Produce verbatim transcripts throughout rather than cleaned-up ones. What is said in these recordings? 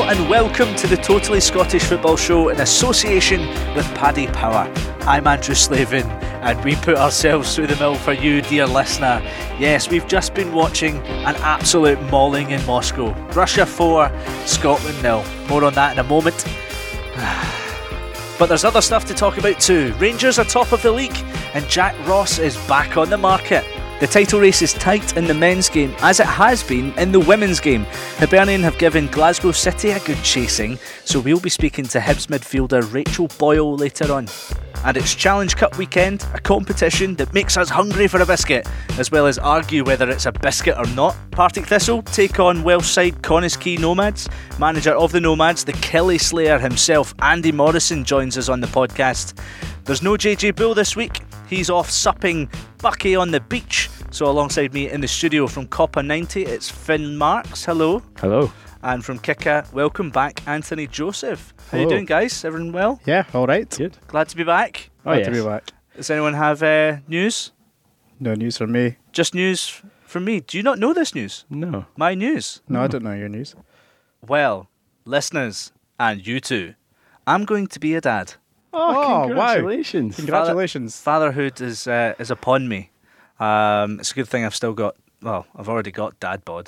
Hello and welcome to the Totally Scottish Football Show in association with Paddy Power. I'm Andrew Slavin and we put ourselves through the mill for you, dear listener. Yes, we've just been watching an absolute mauling in Moscow. Russia four, Scotland nil. More on that in a moment. But there's other stuff to talk about too. Rangers are top of the league and Jack Ross is back on the market. The title race is tight in the men's game, as it has been in the women's game. Hibernian have given Glasgow City a good chasing, so we'll be speaking to Hibs midfielder Rachel Boyle later on. And it's Challenge Cup weekend, a competition that makes us hungry for a biscuit, as well as argue whether it's a biscuit or not. Partick Thistle take on Welsh side Connah's Nomads. Manager of the Nomads, the Kelly Slayer himself, Andy Morrison, joins us on the podcast. There's no J J Bull this week. He's off supping Bucky on the beach. So alongside me in the studio from Copper ninety, it's Finn Marks. Hello. Hello. And from Kicker, welcome back, Anthony Joseph. How Hello. you doing, guys? Everyone well? Yeah, all right. Good. Glad to be back. Oh, Glad yes. to be back. Does anyone have uh, news? No news from me. Just news from me. Do you not know this news? No. My news? No, I don't know your news. Well, listeners, and you too, I'm going to be a dad. Oh, Oh, congratulations. Congratulations. Fatherhood is uh, is upon me. Um, it's a good thing I've still got, well, I've already got dad bod.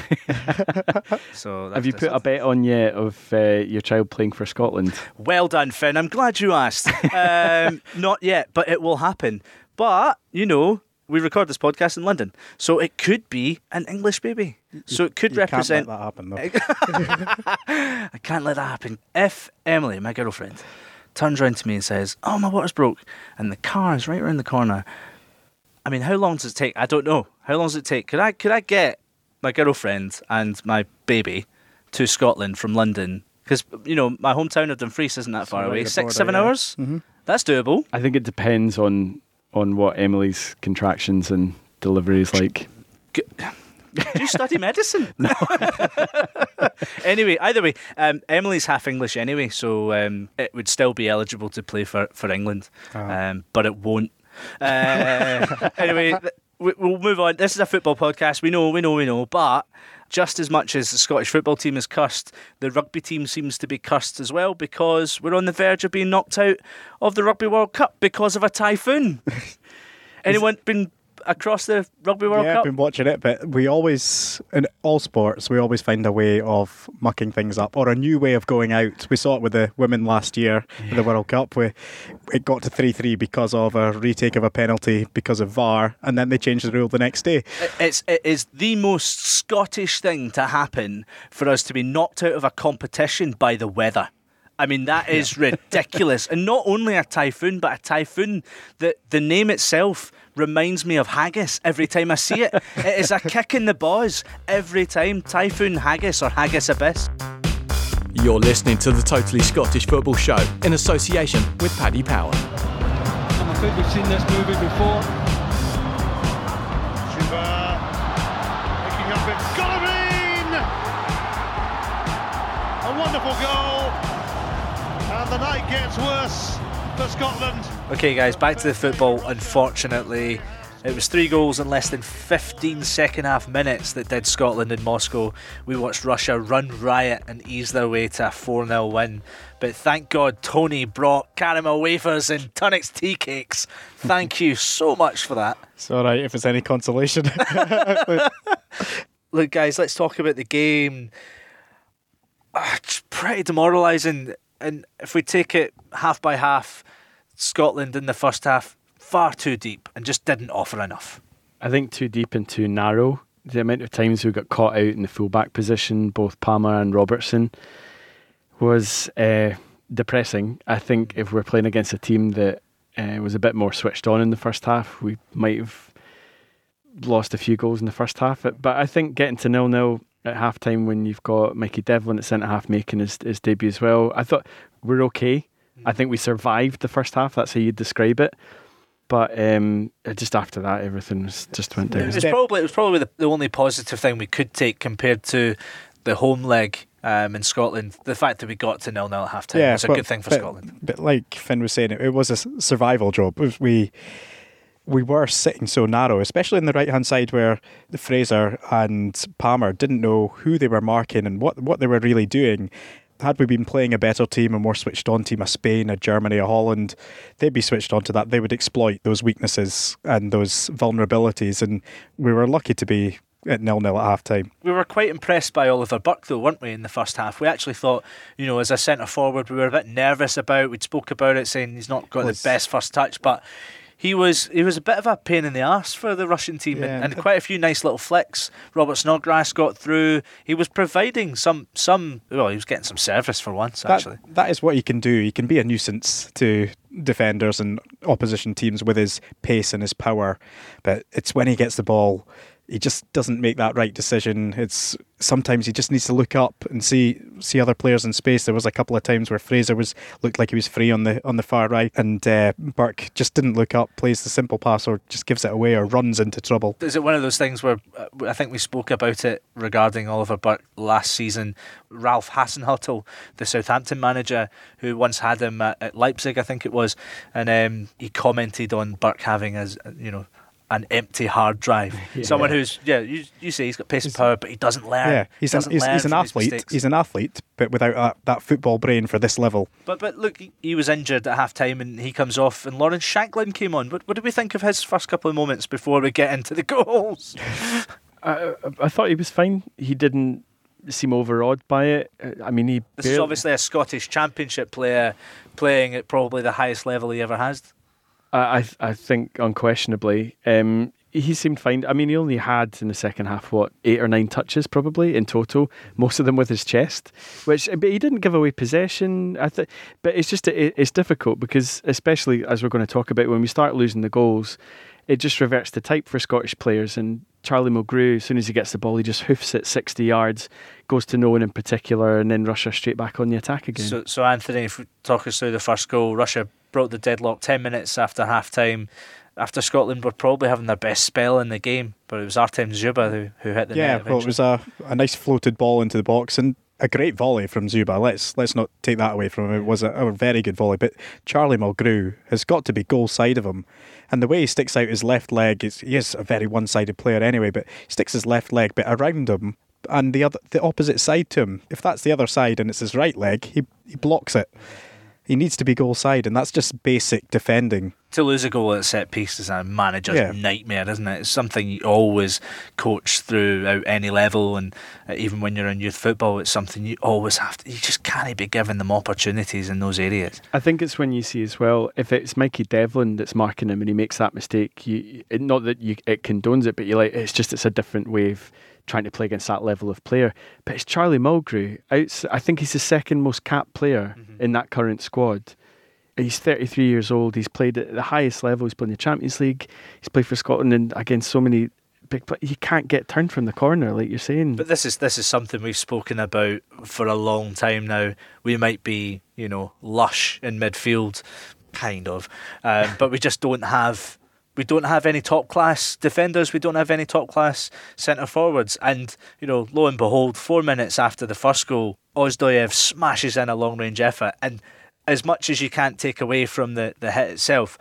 So Have you that's- put a bet on yet of uh, your child playing for Scotland? Well done, Finn. I'm glad you asked. Um, not yet, but it will happen. But, you know, we record this podcast in London, so it could be an English baby. So it could You represent... can't let that happen, though. I can't let that happen. If Emily, my girlfriend, turns around to me and says, oh, my water's broke, and the car is right around the corner, I mean, how long does it take? I don't know. How long does it take? Could I, could I get my girlfriend and my baby to Scotland from London? Because, you know, my hometown of Dumfries isn't that far right away. at the Six, border, seven yeah. hours? Mhm. That's doable. I think it depends on on what Emily's contractions and delivery is like. G- Do you study medicine? No. Anyway, either way, um, Emily's half English anyway, so um, it would still be eligible to play for, for England, Ah. um, but it won't. Uh, anyway, th- we- we'll move on. This is a football podcast. We know, we know, we know, but just as much as the Scottish football team is cursed, the rugby team seems to be cursed as well, because we're on the verge of being knocked out of the Rugby World Cup because of a typhoon. Anyone been across the Rugby World yeah, Cup? I've been watching it, but we always, in all sports, we always find a way of mucking things up or a new way of going out. We saw it with the women last year in the World Cup, where it got to three three because of a retake of a penalty because of V A R, and then they changed the rule the next day. It's, it is the most Scottish thing to happen for us to be knocked out of a competition by the weather. I mean, that is ridiculous. And not only a typhoon, but a typhoon that the name itself reminds me of haggis every time I see it. It is a kick in the balls every time. Typhoon haggis or haggis abyss. You're listening to the Totally Scottish Football Show in association with Paddy Power. And I think we've seen this movie before. Chuba picking up it. Golovin! A wonderful goal. And the night gets worse for Scotland. Okay, guys, back to the football. Unfortunately, it was three goals in less than fifteen second half minutes that did Scotland in Moscow. We watched Russia run riot and ease their way to a four nil win. But thank God Tony brought caramel wafers and Tunnock's tea cakes. Thank you so much for that. It's all right if it's any consolation. Look, guys, let's talk about the game. Ah, it's pretty demoralising. And if we take it half by half, Scotland in the first half, far too deep and just didn't offer enough. I think too deep and too narrow. The amount of times we got caught out in the full-back position, both Palmer and Robertson, was uh, depressing. I think if we're playing against a team that uh, was a bit more switched on in the first half, we might have lost a few goals in the first half. But I think getting to nil nil at half-time when you've got Mikey Devlin at centre-half making his, his debut as well, I thought we're okay. I think we survived the first half. That's how you'd describe it. But um, just after that, everything was, just went down. It was probably it was probably the, the only positive thing we could take compared to the home leg um, in Scotland. The fact that we got to nil nil at half time Yeah, was a but- good thing for but- Scotland. But like Finn was saying, it, it was a s- survival job. It was- We we were sitting so narrow, especially in the right-hand side where the Fraser and Palmer didn't know who they were marking and what, what they were really doing. Had we been playing a better team, a more switched-on team, a Spain, a Germany, a Holland, they'd be switched on to that. They would exploit those weaknesses and those vulnerabilities, and we were lucky to be at nil-nil at half-time. We were quite impressed by Oliver Burke, though, weren't we, in the first half? We actually thought, you know, as a centre-forward, we were a bit nervous about. We'd spoke about it, saying he's not got well, the best first touch, but he was he was a bit of a pain in the arse for the Russian team, yeah, and, and quite a few nice little flicks. Robert Snodgrass got through. He was providing some, some well, he was getting some service for once, that, actually. That is what he can do. He can be a nuisance to defenders and opposition teams with his pace and his power, but it's when he gets the ball, he just doesn't make that right decision. It's sometimes he just needs to look up and see see other players in space. There was a couple of times where Fraser was looked like he was free on the on the far right, and uh, Burke just didn't look up, plays the simple pass, or just gives it away, or runs into trouble. Is it one of those things where uh, I think we spoke about it regarding Oliver Burke last season? Ralph Hasenhüttl, the Southampton manager, who once had him at, at Leipzig, I think it was, and um, he commented on Burke having, as you know, an empty hard drive. Yeah. Someone who's, yeah, you, you say he's got pace and power, but he doesn't learn. Yeah, he's, doesn't an, he's, learn he's an athlete. He's an athlete, but without that, that football brain for this level. But but look, he, he was injured at half time and he comes off, and Lawrence Shanklin came on. What, what did we think of his first couple of moments before we get into the goals? I, I thought he was fine. He didn't seem overawed by it. I mean, he. This barely... is obviously a Scottish Championship player playing at probably the highest level he ever has. I I think unquestionably, um, he seemed fine. I mean, he only had in the second half what eight or nine touches probably in total, most of them with his chest. Which, but he didn't give away possession. I think, but it's just it, it's difficult because, especially as we're going to talk about, when we start losing the goals, it just reverts to type for Scottish players. And Charlie Mulgrew, as soon as he gets the ball, he just hoofs it sixty yards, goes to no one in particular, and then Russia straight back on the attack again. So, so Anthony, if we talk us through the first goal, Russia broke the deadlock ten minutes after half time, after Scotland were probably having their best spell in the game, but it was Artem Dzyuba who, who hit the yeah, net. Yeah, well, it was a, a nice floated ball into the box and a great volley from Dzyuba. Let's let's not take that away from him. It was a, a very good volley, but Charlie Mulgrew has got to be goal side of him, and the way he sticks out his left leg, is, he is a very one-sided player anyway, but he sticks his left leg bit around him and the other the opposite side to him. If that's the other side and it's his right leg, he he blocks it. He needs to be goal side, and that's just basic defending. To lose a goal at set piece is a manager's yeah. nightmare, isn't it? It's something you always coach throughout any level, and even when you're in youth football, it's something you always have to. You just can't be giving them opportunities in those areas. I think it's when you see as well, if it's Mikey Devlin that's marking him and he makes that mistake, you it, not that you it condones it, but you like it's just it's a different way of trying to play against that level of player. But it's Charlie Mulgrew. I think he's the second most capped player mm-hmm. in that current squad. He's thirty-three years old. He's played at the highest level. He's played in the Champions League. He's played for Scotland and against so many big players. He can't get turned from the corner, like you're saying. But this is this is something we've spoken about for a long time now. We might be, you know, lush in midfield, kind of, um, but we just don't have. We don't have any top-class defenders. We don't have any top-class centre-forwards. And, you know, lo and behold, four minutes after the first goal, Ozdoyev smashes in a long-range effort. And as much as you can't take away from the, the hit itself,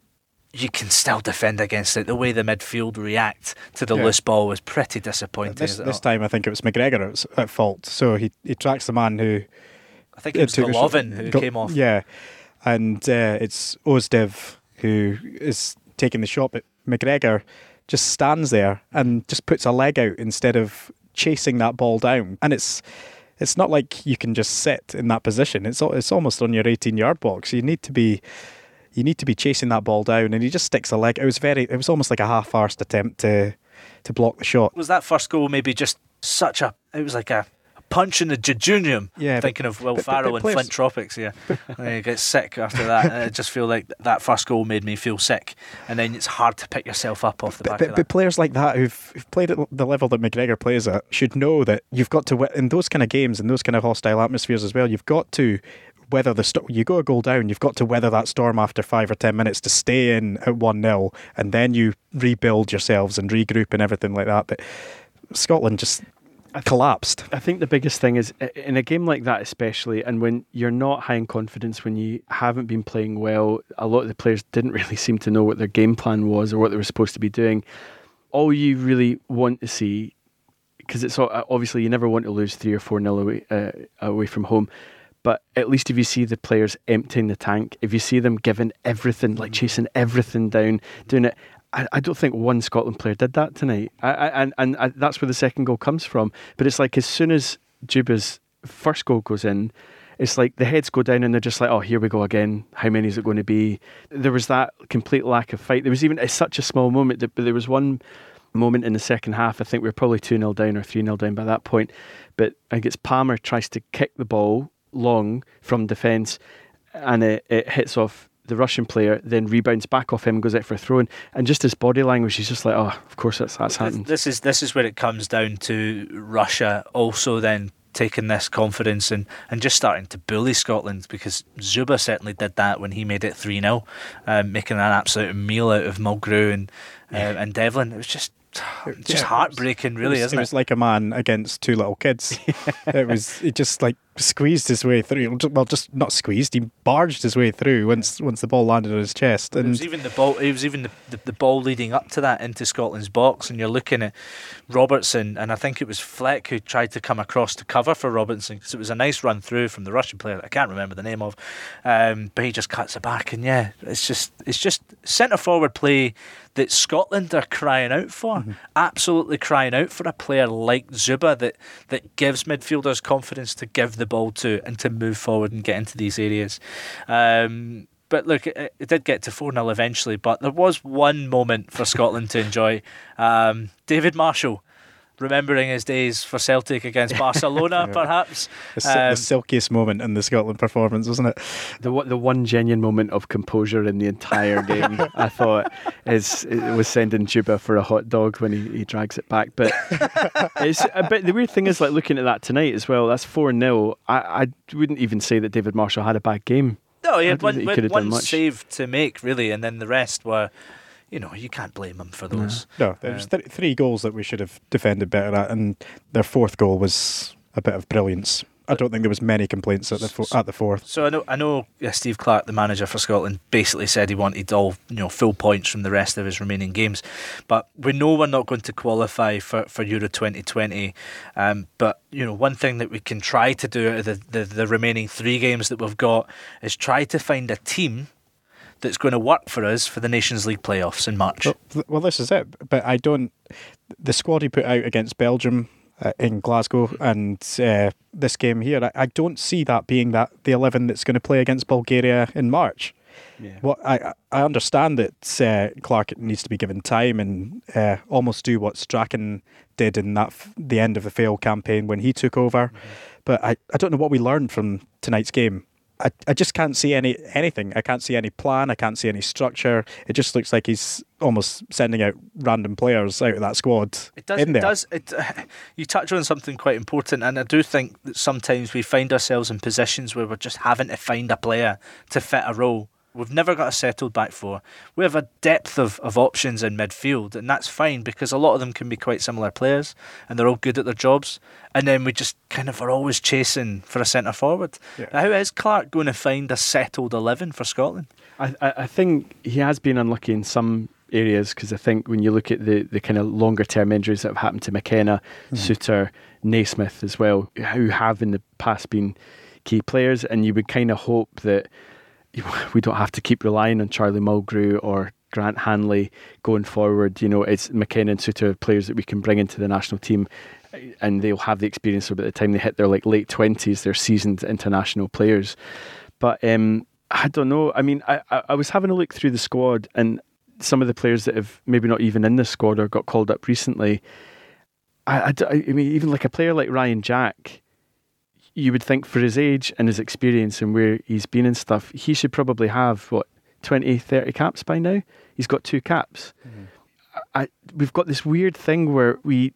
you can still defend against it. The way the midfield react to the yeah. loose ball was pretty disappointing. This, this time, I think it was McGregor at, at fault. So he, he tracks the man who... I think it was Golovin who go, came off. Yeah. And uh, it's Ozdev who is... taking the shot, but McGregor just stands there and just puts a leg out instead of chasing that ball down. And it's it's not like you can just sit in that position. It's it's almost on your eighteen-yard box. You need to be you need to be chasing that ball down, and he just sticks a leg. It was very it was almost like a half-arsed attempt to to block the shot. Was that first goal maybe just such a? It was like a. punch in the jejunium. Yeah, thinking but, of Will but, Farrell but, but in Flint Tropics. Yeah, I get sick after that. I just feel like that first goal made me feel sick, and then it's hard to pick yourself up off the but, back but, of that. But players like that who've, who've played at the level that McGregor plays at should know that you've got to, in those kind of games, in those kind of hostile atmospheres as well, you've got to weather the storm. You go a goal down, you've got to weather that storm after five or ten minutes to stay in at one nil, and then you rebuild yourselves and regroup and everything like that. But Scotland just collapsed. I think the biggest thing is in a game like that especially, and when you're not high in confidence, when you haven't been playing well, a lot of the players didn't really seem to know what their game plan was or what they were supposed to be doing. All you really want to see, because it's obviously you never want to lose three or four nil away, uh, away from home, but at least if you see the players emptying the tank, if you see them giving everything, like chasing everything down, doing it, I, I don't think one Scotland player did that tonight. I, I, and and I, that's where the second goal comes from. But it's like as soon as Juba's first goal goes in, it's like the heads go down and they're just like, oh, here we go again. How many is it going to be? There was that complete lack of fight. There was even, it's such a small moment, that, but there was one moment in the second half, I think we were probably two nil down or three nil down by that point. But I think it's Palmer tries to kick the ball long from defence and it, it hits off the Russian player, then rebounds back off him and goes out for a throw-in, and just his body language, he's just like, oh, of course that's that's happened. This is this is where it comes down to Russia also then taking this confidence and, and just starting to bully Scotland, because Dzyuba certainly did that when he made it three nil, um, making an absolute meal out of Mulgrew and uh, yeah. and Devlin. It was just just yeah, heartbreaking, really, it was, isn't it? It was like a man against two little kids. It was. He just like squeezed his way through. Well, just not squeezed. He barged his way through once once the ball landed on his chest. And it was even the ball. It was even the, the, the ball leading up to that into Scotland's box, and you're looking at Robertson, and I think it was Fleck who tried to come across to cover for Robertson, because it was a nice run through from the Russian player that I can't remember the name of, um, but he just cuts it back, and yeah, it's just it's just centre forward play that Scotland are crying out for, mm-hmm. absolutely crying out for a player like Dzyuba that that gives midfielders confidence to give the ball to and to move forward and get into these areas. Um, but look, it, it did get to four nil eventually, but there was one moment for Scotland to enjoy. Um, David Marshall, remembering his days for Celtic against Barcelona, yeah. perhaps. The, um, the silkiest moment in the Scotland performance, wasn't it? The the one genuine moment of composure in the entire game, I thought, is it was sending Dzyuba for a hot dog when he, he drags it back. But it's but the weird thing is, like looking at that tonight as well, that's four nil. I, I wouldn't even say that David Marshall had a bad game. No, he had one, he one save to make, really, and then the rest were... You know, you can't blame them for those. No, there was th- three goals that we should have defended better at, and their fourth goal was a bit of brilliance. I don't think there was many complaints at the fo- at the fourth. So I know, I know. Yeah, Steve Clarke, the manager for Scotland, basically said he wanted all you know full points from the rest of his remaining games. But we know we're not going to qualify for, for Euro twenty twenty. Um, but you know, one thing that we can try to do out of the, the, the remaining three games that we've got is try to find a team that's going to work for us for the Nations League playoffs in March. Well, well this is it. But I don't... The squad he put out against Belgium uh, in Glasgow and uh, this game here, I, I don't see that being that the eleven that's going to play against Bulgaria in March. Yeah. Well, I I understand that uh, Clarke needs to be given time and uh, almost do what Strachan did in that f- the end of the failed campaign when he took over. Mm-hmm. But I, I don't know what we learned from tonight's game. I, I just can't see any anything. I can't see any plan. I can't see any structure. It just looks like he's almost sending out random players out of that squad. It does. In there. It does. It, uh, you touch on something quite important, and I do think that sometimes we find ourselves in positions where we're just having to find a player to fit a role. We've never got a settled back four. We have a depth of, of options in midfield, and that's fine because a lot of them can be quite similar players and they're all good at their jobs. And then we just kind of are always chasing for a centre forward. Yeah. How is Clarke going to find a settled eleven for Scotland? I, I think he has been unlucky in some areas, because I think when you look at the, the kind of longer term injuries that have happened to McKenna, mm. Suter, Naismith as well, who have in the past been key players, and you would kind of hope that we don't have to keep relying on Charlie Mulgrew or Grant Hanley going forward. You know, it's McKenna and Suter, players that we can bring into the national team, and they'll have the experience so by the time they hit their like late twenties, they're seasoned international players. But um, I don't know. I mean, I, I, I was having a look through the squad, and some of the players that have maybe not even in the squad or got called up recently, I, I, I mean, even like a player like Ryan Jack, you would think for his age and his experience and where he's been and stuff, he should probably have, what, twenty, thirty caps by now? He's got two caps. Mm-hmm. I, we've got this weird thing where we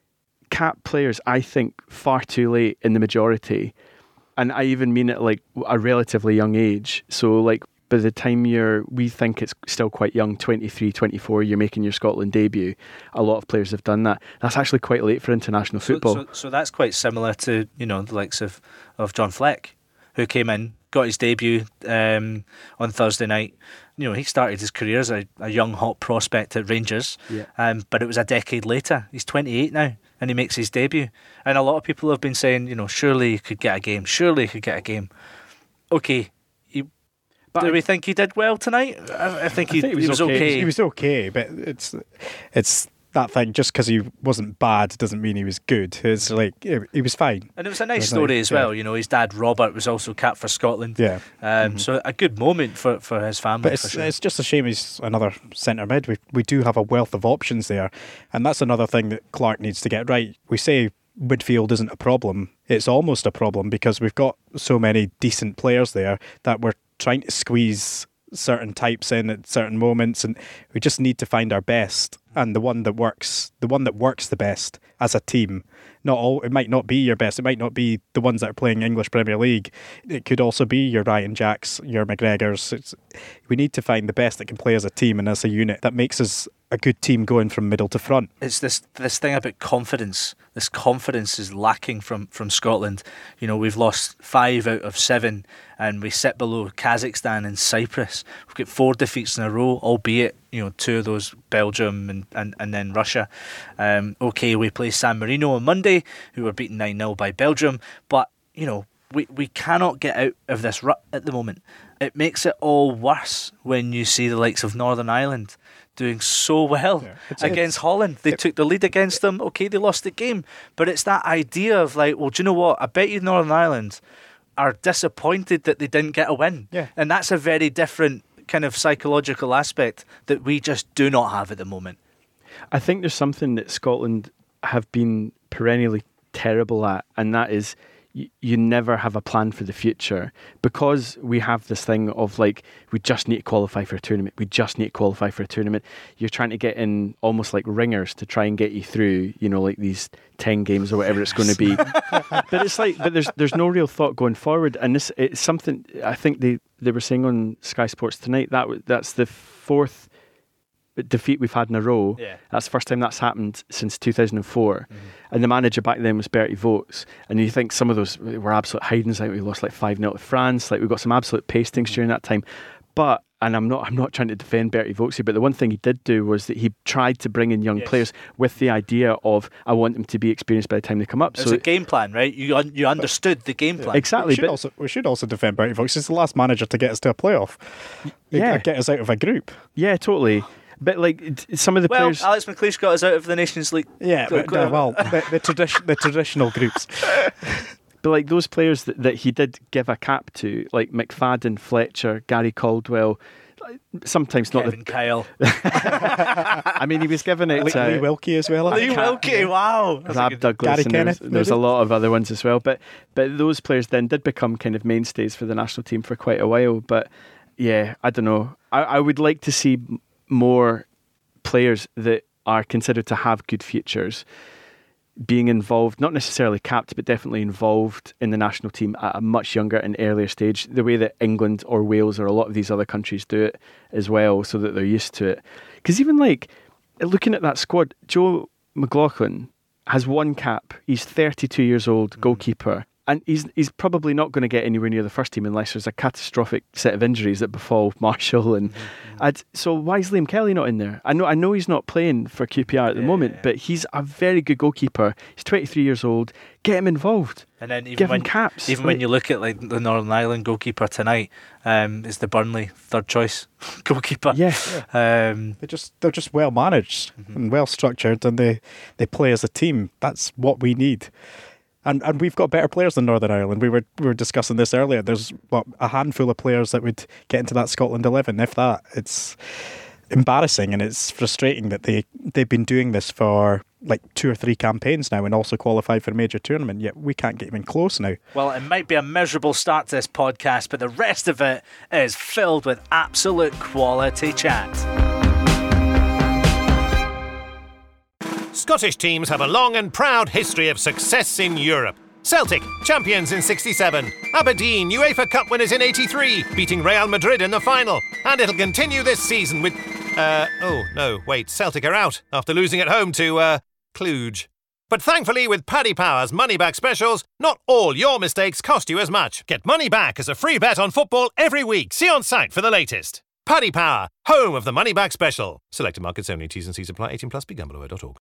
cap players, I think, far too late in the majority. And I even mean at like a relatively young age. So like by the time you're, we think it's still quite young, twenty-three, twenty-four, you're making your Scotland debut. A lot of players have done that. That's actually quite late for international football. So, so, so that's quite similar to, you know, the likes of, of John Fleck, who came in, got his debut um, on Thursday night. You know, he started his career as a, a young, hot prospect at Rangers, yeah. um, but it was a decade later. He's twenty-eight now, and he makes his debut. And a lot of people have been saying, you know, surely he could get a game, surely he could get a game. Okay, he, but do I, we think he did well tonight? I, I think, he, I think he, was, he was okay. okay. He was okay, but it's it's that thing. Just because he wasn't bad doesn't mean he was good. It's like he was fine. And it was a nice story as well. Yeah. You know, his dad Robert was also capped for Scotland. Yeah. Um, mm-hmm. So a good moment for, for his family. But it's, for sure. it's just a shame he's another centre mid. We we do have a wealth of options there, and that's another thing that Clark needs to get right. We say midfield isn't a problem. It's almost a problem because we've got so many decent players there that we're trying to squeeze certain types in at certain moments, and we just need to find our best and the one that works the one that works the best as a team. Not all it might not be your best, it might not be the ones that are playing English Premier League. It could also be your Ryan Jacks, your McGregors. It's, we need to find the best that can play as a team and as a unit that makes us a good team going from middle to front. It's this this thing about confidence. This confidence is lacking from, from Scotland. You know, we've lost five out of seven and we sit below Kazakhstan and Cyprus. We've got four defeats in a row, albeit, you know, two of those Belgium and, and, and then Russia. Um, okay, we play San Marino on Monday, who were beaten nine nil by Belgium, but, you know, we, we cannot get out of this rut at the moment. It makes it all worse when you see the likes of Northern Ireland doing so well yeah, it's, against it's, Holland. They it, took the lead against them. Okay, they lost the game. But it's that idea of like, well, do you know what? I bet you Northern Ireland are disappointed that they didn't get a win. Yeah. And that's a very different kind of psychological aspect that we just do not have at the moment. I think there's something that Scotland have been perennially terrible at, and that is you, you never have a plan for the future, because we have this thing of like, we just need to qualify for a tournament. We just need to qualify for a tournament. You're trying to get in almost like ringers to try and get you through, you know, like these ten games or whatever it's going to be. But it's like, but there's there's no real thought going forward. And this, it's something I think they, they were saying on Sky Sports tonight, that that's the fourth defeat we've had in a row. Yeah. That's the first time that's happened since two thousand four. Mm-hmm. And the manager back then was Bertie Vogts. And you think some of those were absolute hidings. Like we lost like five nil to France. Like we got some absolute pastings mm-hmm. during that time. But, and I'm not I'm not trying to defend Bertie Vogts, but the one thing he did do was that he tried to bring in young yes. players with the idea of, I want them to be experienced by the time they come up. It was so a game plan, right? You un- you understood but, the game plan. Exactly. We should, but, also, we should also defend Bertie Vogts. He's the last manager to get us to a playoff. Yeah. Get us out of a group. Yeah, totally. But like some of the well, players, Alex McLeish got us out of the Nations League. Yeah, but, uh, well, the, the, tradi- the traditional groups. But like those players that, that he did give a cap to, like McFadden, Fletcher, Gary Caldwell, sometimes not Kevin the Kyle. I mean, he was given it. Lee, Uh, Lee Wilkie as well. Lee Wilkie, wow. Rab Douglas, Gary and Kenneth, there's, there's a lot of other ones as well. But but those players then did become kind of mainstays for the national team for quite a while. But yeah, I don't know. I, I would like to see more players that are considered to have good futures being involved, not necessarily capped, but definitely involved in the national team at a much younger and earlier stage, the way that England or Wales or a lot of these other countries do it as well, so that they're used to it. Because even like, looking at that squad, Joe McLaughlin has one cap, he's thirty-two years old, mm. goalkeeper, and he's he's probably not going to get anywhere near the first team unless there's a catastrophic set of injuries that befall Marshall. And mm-hmm. I'd, so why is Liam Kelly not in there? I know I know he's not playing for Q P R at the yeah, moment, yeah. but he's a very good goalkeeper. He's twenty-three years old. Get him involved. And then even Give when him caps. even like, when you look at like the Northern Ireland goalkeeper tonight, um, is the Burnley third choice goalkeeper. Yeah. yeah. Um, they're just they're just well managed mm-hmm. and well structured, and they, they play as a team. That's what we need. And and we've got better players than Northern Ireland. We were we were discussing this earlier. There's what, a handful of players that would get into that Scotland eleven, if that. It's embarrassing and it's frustrating that they, they've been doing this for like two or three campaigns now and also qualified for a major tournament, yet we can't get even close now. Well, it might be a miserable start to this podcast, but the rest of it is filled with absolute quality chat. Scottish teams have a long and proud history of success in Europe. Celtic, champions in sixty-seven. Aberdeen, UEFA Cup winners in eighty-three, beating Real Madrid in the final. And it'll continue this season with... Uh, oh, no, wait, Celtic are out after losing at home to, uh, Cluj. But thankfully, with Paddy Power's money-back specials, not all your mistakes cost you as much. Get money back as a free bet on football every week. See on site for the latest. Paddy Power, home of the money-back special. Selected markets only. T's and C's apply. eighteen plus. Be gamble aware dot org.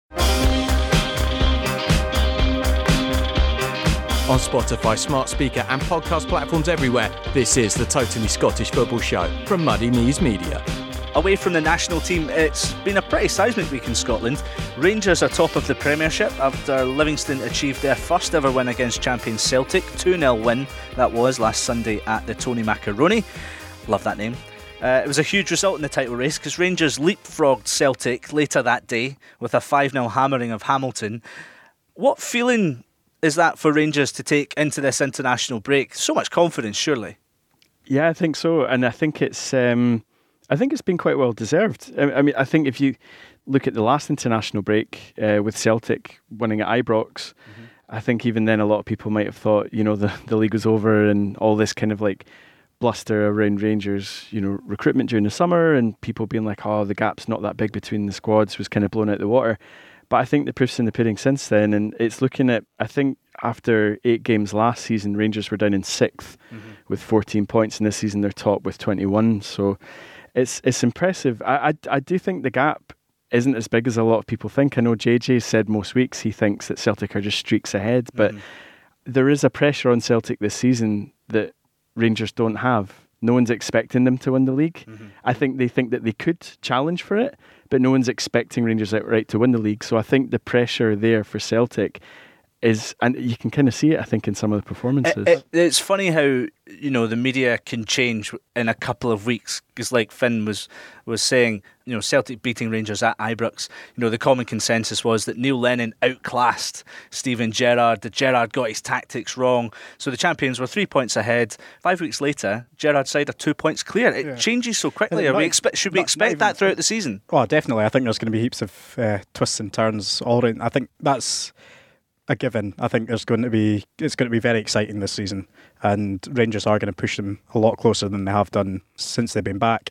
On Spotify, smart speaker and podcast platforms everywhere, this is the Totally Scottish Football Show from Muddy Knees Media. Away from the national team, it's been a pretty seismic week in Scotland. Rangers are top of the Premiership after Livingston achieved their first ever win against champions Celtic. two nil win, that was last Sunday at the Tony Macaroni. Love that name. Uh, it was a huge result in the title race because Rangers leapfrogged Celtic later that day with a five nil hammering of Hamilton. What feeling is that for Rangers to take into this international break? So much confidence, surely. Yeah, I think so. And I think it's... Um I think it's been quite well deserved. I mean, I think if you look at the last international break uh, with Celtic winning at Ibrox, mm-hmm. I think even then a lot of people might have thought, you know, the, the league was over and all this kind of like bluster around Rangers, you know, recruitment during the summer and people being like, oh, the gap's not that big between the squads was kind of blown out the water. But I think the proof's in the pudding since then, and it's looking at, I think after eight games last season, Rangers were down in sixth mm-hmm. with fourteen points, and this season they're top with twenty-one. So It's it's impressive. I, I I do think the gap isn't as big as a lot of people think. I know J J said most weeks he thinks that Celtic are just streaks ahead, but mm. there is a pressure on Celtic this season that Rangers don't have. No one's expecting them to win the league. Mm-hmm. I think they think that they could challenge for it, but no one's expecting Rangers outright to win the league. So I think the pressure there for Celtic is, and you can kind of see it, I think, in some of the performances. It, it, it's funny how, you know, the media can change in a couple of weeks, because like Finn was was saying, you know, Celtic beating Rangers at Ibrox, you know, the common consensus was that Neil Lennon outclassed Steven Gerrard, that Gerrard got his tactics wrong, so the champions were three points ahead. Five weeks later, Gerrard's side are two points clear. It yeah. changes so quickly. Are we expe- should we not, expect not even, that throughout the season? Oh, definitely. I think there's going to be heaps of uh, twists and turns all around. I think that's a given. I think there's going to be it's going to be very exciting this season, and Rangers are going to push them a lot closer than they have done since they've been back.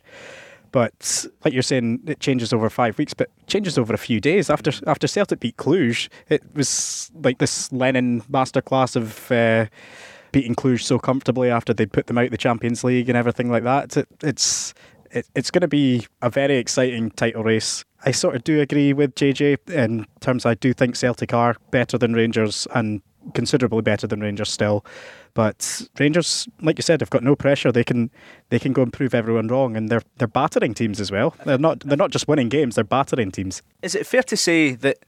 But like you're saying, it changes over five weeks, but it changes over a few days. After after Celtic beat Cluj, it was like this Lennon masterclass of uh, beating Cluj so comfortably after they put them out of the Champions League and everything like that. It, it's it, it's going to be a very exciting title race. I sort of do agree with J J in terms I do think Celtic are better than Rangers and considerably better than Rangers still. But Rangers, like you said, have got no pressure. They can they can go and prove everyone wrong, and they're they're battering teams as well. They're not they're not just winning games, they're battering teams. Is it fair to say that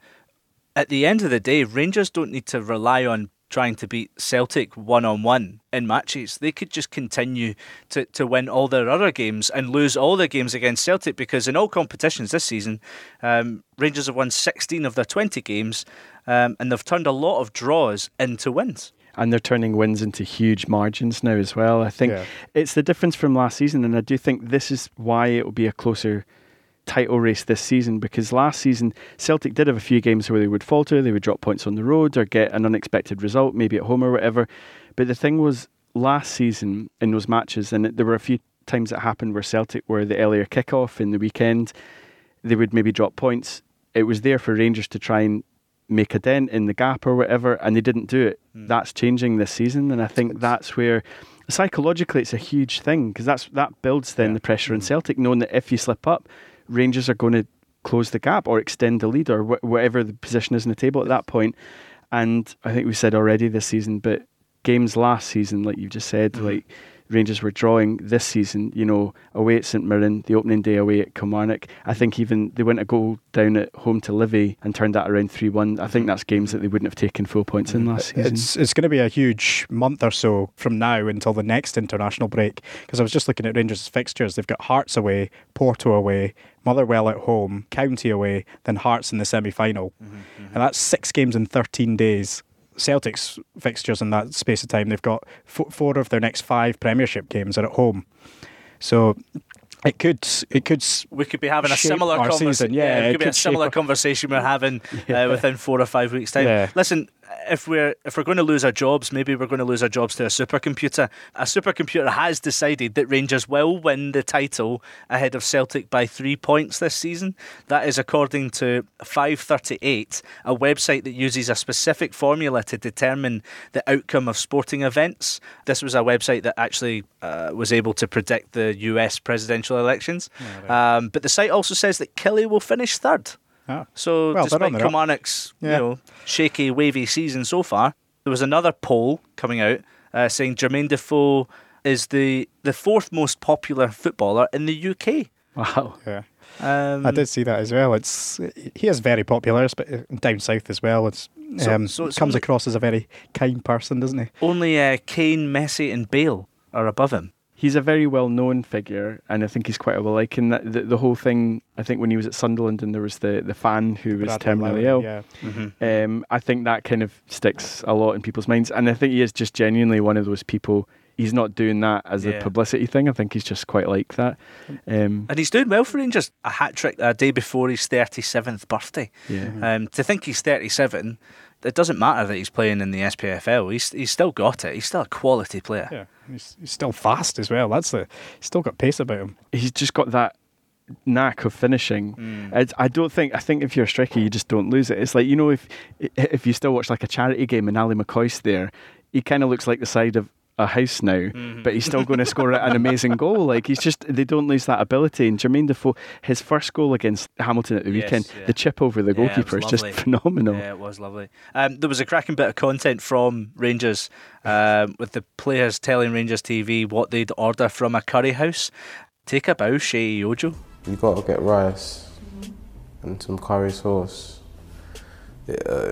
at the end of the day, Rangers don't need to rely on trying to beat Celtic one-on-one in matches? They could just continue to, to win all their other games and lose all their games against Celtic, because in all competitions this season, um, Rangers have won sixteen of their twenty games, um, and they've turned a lot of draws into wins. And they're turning wins into huge margins now as well. I think yeah. it's the difference from last season, and I do think this is why it will be a closer title race this season, because last season Celtic did have a few games where they would falter, they would drop points on the road or get an unexpected result, maybe at home or whatever. But the thing was, last season in those matches, and there were a few times that happened where Celtic were the earlier kickoff in the weekend, they would maybe drop points. It was there for Rangers to try and make a dent in the gap or whatever, and they didn't do it. Mm. That's changing this season, and I think that's where psychologically it's a huge thing, because that's that builds then yeah. the pressure on Celtic, knowing that if you slip up, Rangers are going to close the gap or extend the lead or wh- whatever the position is in the table at that point. And I think we said already this season, but games last season, like you just said, mm-hmm. like Rangers were drawing this season, you know, away at St Mirren, the opening day away at Kilmarnock. I think even they went a goal down at home to Livy and turned that around three one. I think that's games that they wouldn't have taken full points in last season. It's it's going to be a huge month or so from now until the next international break, because I was just looking at Rangers' fixtures. They've got Hearts away, Porto away, Motherwell at home, County away, then Hearts in the semi-final. Mm-hmm, mm-hmm. And that's six games in thirteen days. Celtic's fixtures in that space of time, they've got f- four of their next five Premiership games are at home. So it could it could we could be having a similar conversation. Yeah, yeah, it, it could be could a similar conversation we're having yeah. uh, within four or five weeks' time. Yeah. Listen, if we're if we're going to lose our jobs, maybe we're going to lose our jobs to a supercomputer. A supercomputer has decided that Rangers will win the title ahead of Celtic by three points this season. That is according to five thirty-eight, a website that uses a specific formula to determine the outcome of sporting events. This was a website that actually uh, was able to predict the U S presidential elections. Oh, right. um, but the site also says that Killie will finish third. Oh. So well, despite Kilmarnock's yeah. you know, shaky, wavy season so far, there was another poll coming out uh, saying Jermaine Defoe is the, the fourth most popular footballer in the U K. Wow. Yeah. Um, I did see that as well. It's he is very popular, but down south as well. It's so, um, so it's comes only, across as a very kind person, doesn't he? Only uh, Kane, Messi, and Bale are above him. He's a very well-known figure, and I think he's quite well liked. And the, the whole thing, I think when he was at Sunderland and there was the, the fan who was Bradley terminally Lowry, ill, yeah. mm-hmm. um, I think that kind of sticks a lot in people's minds. And I think he is just genuinely one of those people. He's not doing that as yeah. a publicity thing. I think he's just quite like that. Um, and he's doing well for Rangers. A hat-trick a day before his thirty-seventh birthday. Yeah. Mm-hmm. Um, to think he's thirty-seven, it doesn't matter that he's playing in the S P F L. He's he's still got it. He's still a quality player. Yeah, he's, he's still fast as well. That's the he's still got pace about him. He's just got that knack of finishing. Mm. It's, I don't think. I think if you're a striker, you just don't lose it. It's like, you know, if if you still watch like a charity game and Ali McCoy's there, he kind of looks like the side of a house now, mm-hmm. but he's still going to score an amazing goal. Like, he's just, they don't lose that ability. And Jermaine Defoe, his first goal against Hamilton at the yes, weekend, yeah. the chip over the yeah, goalkeeper is just phenomenal. Yeah, it was lovely. Um, there was a cracking bit of content from Rangers um, with the players telling Rangers T V what they'd order from a curry house. Take a bow, Shea Ojo. You got to get rice and some curry sauce. It, uh,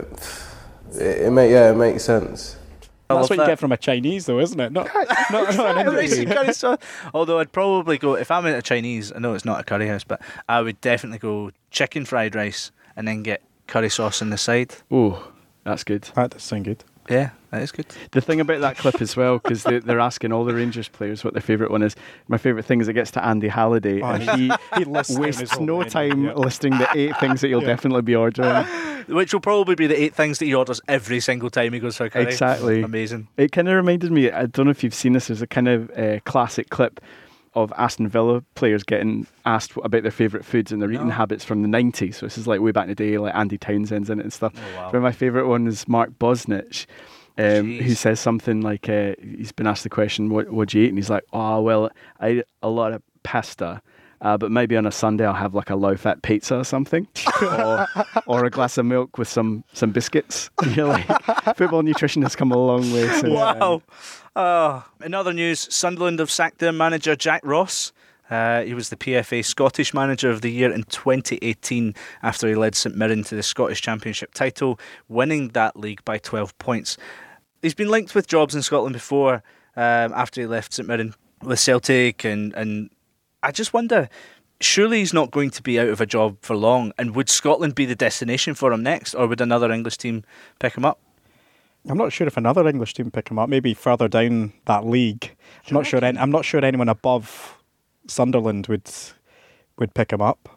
it, it make, yeah, it makes sense. That's what that. you get from a Chinese, though, isn't it? Not, not, not an Indian. Curry sauce. Although I'd probably go, if I'm at a Chinese, I know it's not a curry house, but I would definitely go chicken fried rice and then get curry sauce on the side. Oh, that's good. That does sound good. Yeah, that is good. The thing about that clip as well, because they, they're asking all the Rangers players what their favourite one is. My favourite thing is it gets to Andy Halliday, oh, and he, he lists wastes no menu, time yeah. listing the eight things that you'll Yeah. definitely be ordering. Which will probably be the eight things that he orders every single time he goes for a curry. Exactly. Amazing. It kind of reminded me, I don't know if you've seen this, there's a kind of uh, classic clip of Aston Villa players getting asked about their favourite foods and their eating No. habits from the nineties. So this is like way back in the day, like Andy Townsend's in it and stuff. Oh, wow. But my favourite one is Mark Bosnich, um, Jeez. who says something like, uh, he's been asked the question, what what do you eat? And he's like, oh, well, I eat a lot of pasta. Uh, but maybe on a Sunday I'll have like a low-fat pizza or something, or, or a glass of milk with some, some biscuits. You're like, football nutrition has come a long way since Wow. Oh. In other news, Sunderland have sacked their manager Jack Ross. Uh, he was the P F A Scottish Manager of the Year in twenty eighteen after he led St Mirren to the Scottish Championship title, winning that league by twelve points. He's been linked with jobs in Scotland before, um, after he left St Mirren with Celtic, and, and I just wonder, surely he's not going to be out of a job for long, and would Scotland be the destination for him next, or would another English team pick him up? I'm not sure if another English team pick him up. Maybe further down that league. I'm not sure. Any, I'm not sure anyone above Sunderland would would pick him up.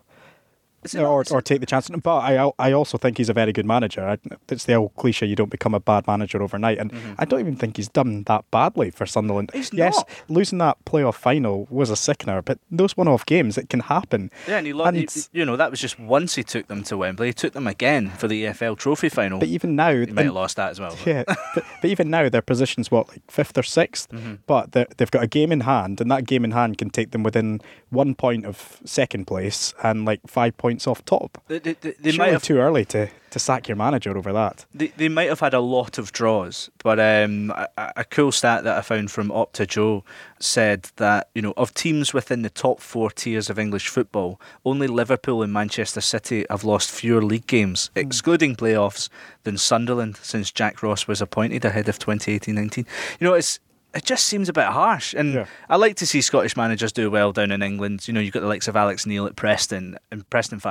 Or, or take the chance. But I I also think he's a very good manager. I, it's the old cliche, you don't become a bad manager overnight. And mm-hmm. I don't even think he's done that badly for Sunderland. He's yes, not. Losing that playoff final was a sickener, but those one-off games, it can happen. Yeah, and, he, lo- And he, you know, that was just once he took them to Wembley. He took them again for the E F L Trophy final. But even now... He might have and- lost that as well. But. Yeah, but, but even now their position's what, like fifth or sixth? Mm-hmm. But they're- they've got a game in hand, and that game in hand can take them within one point of second place and like five points off top. They, they, they, they Surely might have too early to, to sack your manager over that. They, they might have had a lot of draws, but um, a, a cool stat that I found from Opta Joe said that, you know, of teams within the top four tiers of English football, only Liverpool and Manchester City have lost fewer league games, mm. excluding playoffs, than Sunderland since Jack Ross was appointed ahead of twenty eighteen nineteen. You know, it's it just seems a bit harsh, and Yeah. I like to see Scottish managers do well down in England. You know, you've got the likes of Alex Neil at Preston, and Preston fans are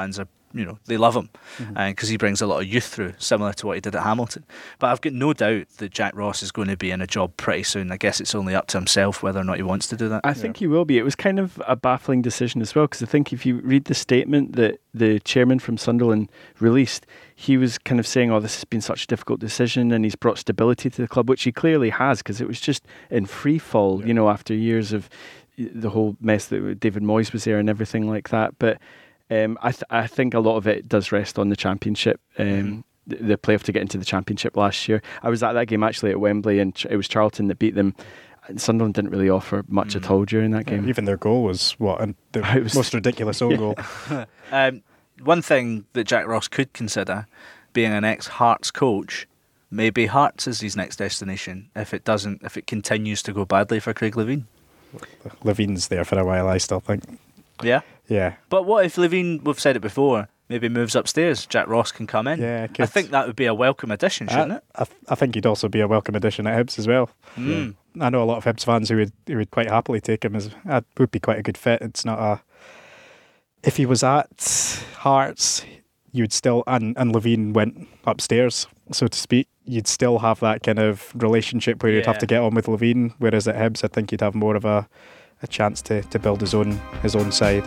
you know, they love him because Mm-hmm. uh, he brings a lot of youth through, similar to what he did at Hamilton. But I've got no doubt that Jack Ross is going to be in a job pretty soon. I guess it's only up to himself whether or not he wants to do that. I think he will be. It was kind of a baffling decision as well, because I think if you read the statement that the chairman from Sunderland released, he was kind of saying, oh, this has been such a difficult decision and he's brought stability to the club, which he clearly has, because it was just in free fall, yeah. you know, after years of the whole mess that David Moyes was there and everything like that. But um, I, th- I think a lot of it does rest on the Championship. Um, mm-hmm. the, the playoff to get into the Championship last year. I was at that game actually at Wembley, and it was Charlton that beat them. Sunderland didn't really offer much mm. at all during that game. Yeah, even their goal was what and the was, most ridiculous own yeah. goal. um, one thing that Jack Ross could consider, being an ex-Hearts coach, maybe Hearts is his next destination if it doesn't, if it continues to go badly for Craig Levein. Levein's there for a while, I still think. Yeah? Yeah. But what if Levein, we've said it before, maybe moves upstairs, Jack Ross can come in? Yeah, I think that would be a welcome addition, shouldn't I, it? I, I think he'd also be a welcome addition at Hibs as well. Mm. Yeah. I know a lot of Hibs fans who would who would quite happily take him as uh, would be quite a good fit. It's not a. If he was at Hearts, you would still and and Levein went upstairs, so to speak. You'd still have that kind of relationship where you'd yeah. have to get on with Levein. Whereas at Hibs, I think you'd have more of a, a chance to, to build his own his own side.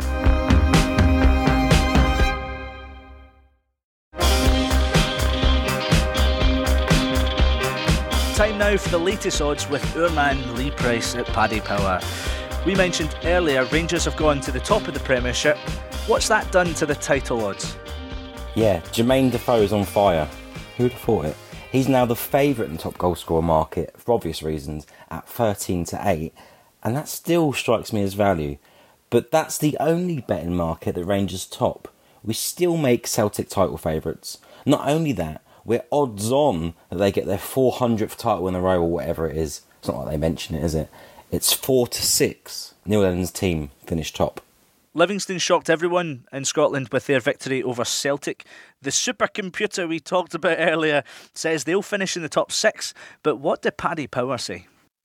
Time now for the latest odds with our man Lee Price at Paddy Power. We mentioned earlier Rangers have gone to the top of the Premiership. What's that done to the title odds? Yeah, Jermaine Defoe is on fire. Who would have thought it? He's now the favourite in the top goal scorer market, for obvious reasons, at thirteen to eight, and that still strikes me as value. But that's the only betting market that Rangers top. We still make Celtic title favourites. Not only that, we're odds on that they get their four hundredth title in a row or whatever it is. It's not like they mention it, is it? It's four to six. Neil Lennon's team finished top. Livingston shocked everyone in Scotland with their victory over Celtic. The supercomputer we talked about earlier says they'll finish in the top six, but what did Paddy Power say?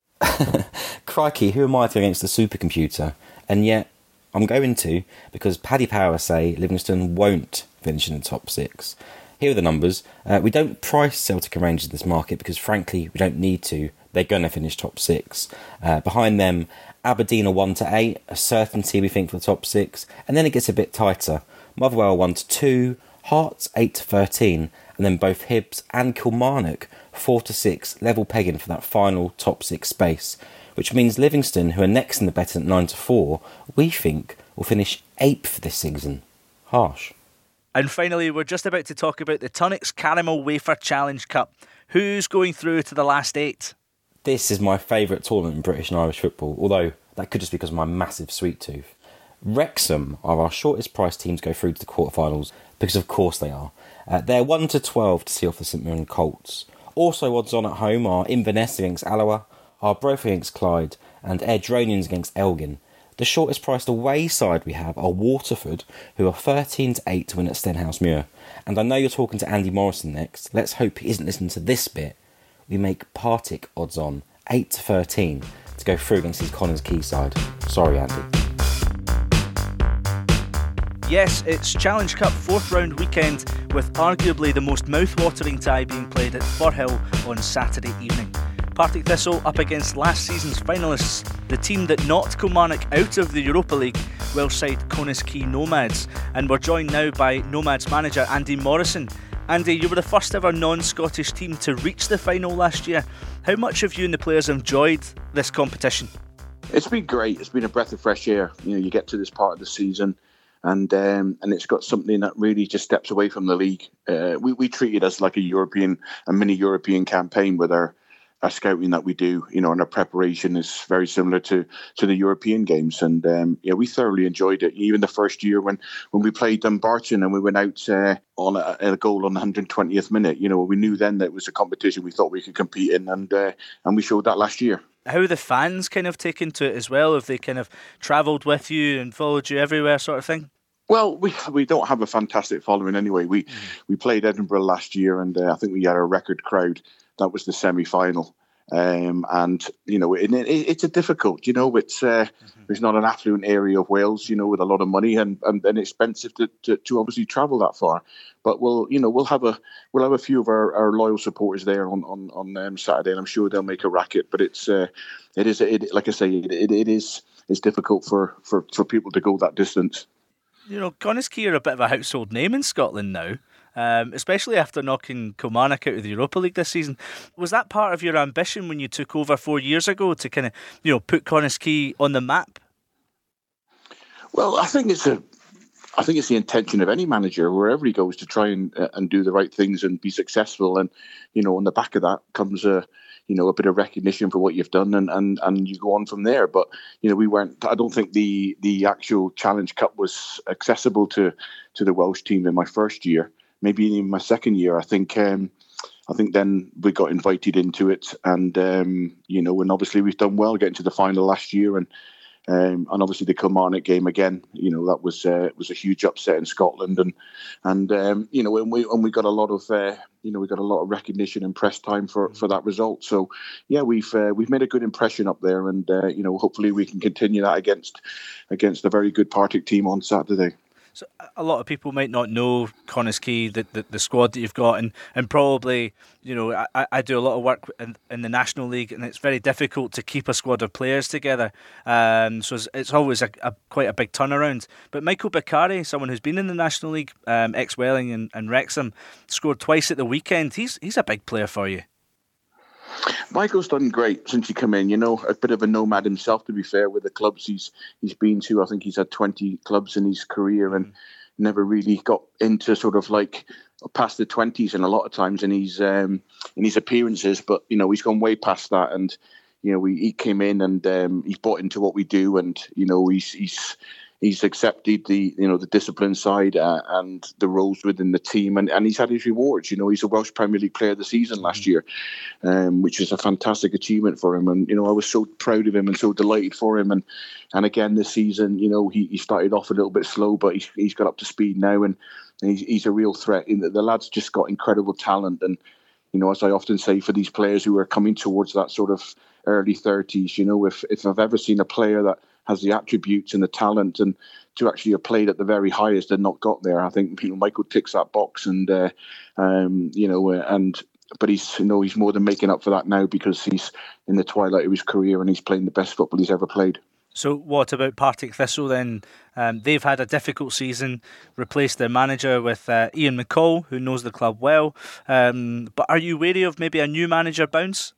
Crikey, who am I to go against the supercomputer? And yet, I'm going to, because Paddy Power say Livingston won't finish in the top six. Here are the numbers. Uh, we don't price Celtic and Rangers in this market because, frankly, we don't need to. They're going to finish top six. Uh, behind them, Aberdeen are one to eight, a certainty we think for the top six, and then it gets a bit tighter. Motherwell one to two, Hearts eight to thirteen, and then both Hibs and Kilmarnock four to six, level pegging for that final top six space, which means Livingston, who are next in the betting at nine to four, we think will finish eighth this season. Harsh. And finally, we're just about to talk about the Tunnocks Caramel Wafer Challenge Cup. Who's going through to the last eight? This is my favourite tournament in British and Irish football, although that could just be because of my massive sweet tooth. Wrexham are our shortest price team to go through to the quarterfinals, because of course they are. Uh, they're one to twelve to see off the St Mirren Colts. Also odds on at home are Inverness against Alloa, Arbroath against Clyde, and Airdronians against Elgin. The shortest priced away side we have are Waterford, who are thirteen to eight to win at Stenhousemuir. And I know you're talking to Andy Morrison next. Let's hope he isn't listening to this bit. We make Partick odds on eight to thirteen to go through against his Connors Key side. Sorry, Andy. Yes, it's Challenge Cup fourth round weekend with arguably the most mouth-watering tie being played at Firhill on Saturday evening. Partick Thistle up against last season's finalists, the team that knocked Kilmarnock out of the Europa League, Welsh side Connors Key Nomads. And we're joined now by Nomads manager Andy Morrison. Andy, you were the first ever non-Scottish team to reach the final last year. How much have you and the players enjoyed this competition? It's been great. It's been a breath of fresh air. You know, you get to this part of the season and um, and it's got something that really just steps away from the league. Uh, we, we treat it as like a European, a mini European campaign with our our scouting that we do, you know, and our preparation is very similar to to the European games. And um, yeah, we thoroughly enjoyed it. Even the first year when when we played Dumbarton and we went out uh, on a, a goal on the one hundred twentieth minute, you know, we knew then that it was a competition we thought we could compete in, and uh, and we showed that last year. How are the fans kind of taken to it as well? Have they kind of travelled with you and followed you everywhere, sort of thing? Well, we we don't have a fantastic following anyway. We mm. we played Edinburgh last year, and uh, I think we had a record crowd. That was the semi-final. Um, and, you know, it, it, it's a difficult, you know, it's uh, mm-hmm. it's not an affluent area of Wales, you know, with a lot of money and, and, and expensive to, to, to obviously travel that far. But we'll, you know, we'll have a we'll have a few of our, our loyal supporters there on on, on um, Saturday, and I'm sure they'll make a racket. But it's uh, it is it, like I say, it, it, it is it's difficult for, for, for people to go that distance. You know, Connaskey are a bit of a household name in Scotland now. Um, especially after knocking Kilmarnock out of the Europa League this season. Was that part of your ambition when you took over four years ago to kind of, you know, put Connaskey on the map? Well, I think it's a, I think it's the intention of any manager wherever he goes to try and uh, and do the right things and be successful. And you know, on the back of that comes a, you know, a bit of recognition for what you've done, and and and you go on from there. But you know, we weren't. I don't think the the actual Challenge Cup was accessible to to the Welsh team in my first year. Maybe in my second year, I think. Um, I think then we got invited into it, and um, you know, and obviously we've done well getting to the final last year, and um, and obviously the Kilmarnock game again. You know, that was uh, was a huge upset in Scotland, and and um, you know, and we and we got a lot of uh, you know we got a lot of recognition and press time for, for that result. So yeah, we've uh, we've made a good impression up there, and uh, you know, hopefully we can continue that against against a very good Partick team on Saturday. So a lot of people might not know Connaskey, the, the, the squad that you've got, and, and probably, you know, I, I do a lot of work in, in the National League, and it's very difficult to keep a squad of players together. Um, so it's, it's always a, a quite a big turnaround. But Michael Beccari, someone who's been in the National League, um, ex-Welling and, and Wrexham, scored twice at the weekend. He's he's a big player for you. Michael's done great since he came in. You know, a bit of a nomad himself, to be fair, with the clubs he's he's been to. I think he's had twenty clubs in his career and never really got into sort of like past the twenties and a lot of times in his um, in his appearances. But you know, he's gone way past that, and you know, we, he came in and um, he's bought into what we do, and you know, he's he's. He's accepted the, you know, the discipline side uh, and the roles within the team, and, and he's had his rewards. You know, he's a Welsh Premier League Player of the Season last year, um, which is a fantastic achievement for him. And you know, I was so proud of him and so delighted for him. And and again this season, you know, he, he started off a little bit slow, but he's he's got up to speed now, and, and he's he's a real threat. In the, the lad's just got incredible talent, and you know, as I often say, for these players who are coming towards that sort of early thirties, you know, if if I've ever seen a player that has the attributes and the talent and to actually have played at the very highest and not got there, I think you know, Michael ticks that box, and uh, um, you know, uh, and but he's you know he's more than making up for that now because he's in the twilight of his career and he's playing the best football he's ever played. So what about Partick Thistle then? Um, they've had a difficult season, replaced their manager with uh, Ian McCall, who knows the club well. Um, but are you wary of maybe a new manager bounce?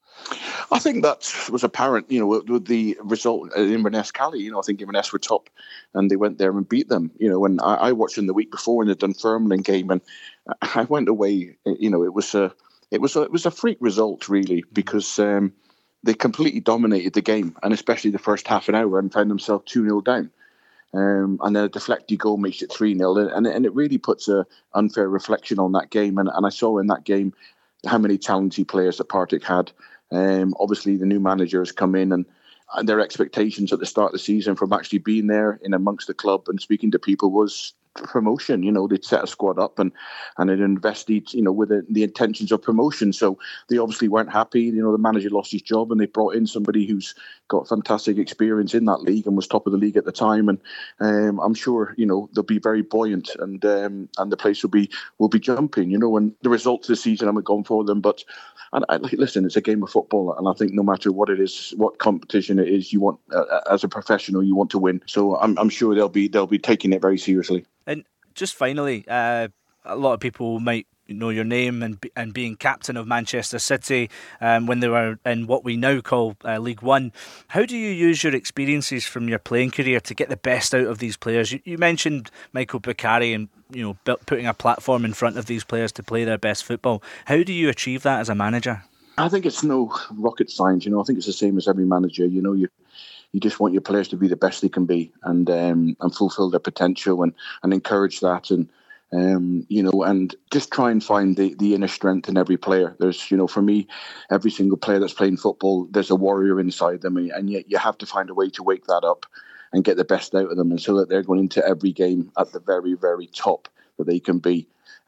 I think that was apparent, you know, with the result in Inverness Cali. You know, I think Inverness were top and they went there and beat them. You know, and I, I watched them the week before in the Dunfermline game, and I went away, you know, it was a, it was a, it was a freak result, really, because um, they completely dominated the game, and especially the first half an hour, and found themselves two nil down. Um, and then a deflected goal makes it three nil, and, and it really puts a unfair reflection on that game. And, and I saw in that game how many talented players that Partick had. Um, obviously, the new manager has come in, and, and their expectations at the start of the season from actually being there in amongst the club and speaking to people was promotion. You know, they'd set a squad up and and it invested, you know, with the, the intentions of promotion. So they obviously weren't happy. You know, the manager lost his job, and they brought in somebody who's got fantastic experience in that league and was top of the league at the time. And um, I'm sure, you know, they'll be very buoyant, and um, and the place will be will be jumping. You know, and the results this season haven't gone for them, but. And I, listen, it's a game of football, and I think no matter what it is, what competition it is, you want uh, as a professional, you want to win. So I'm, I'm sure they'll be they'll be taking it very seriously. And just finally, uh, a lot of people might know your name and and being captain of Manchester City um, when they were in what we now call uh, League One. How do you use your experiences from your playing career to get the best out of these players? You, you mentioned Michael Beccari and you know putting a platform in front of these players to play their best football. How do you achieve that as a manager? I think it's no rocket science. You know, I think it's the same as every manager. You know, you you just want your players to be the best they can be, and um, and fulfil their potential, and and encourage that, and. Um, you know, and just try and find the, the inner strength in every player. There's, you know, for me, every single player that's playing football, there's a warrior inside them, and yet you have to find a way to wake that up and get the best out of them, and so that they're going into every game at the very, very top that they can be.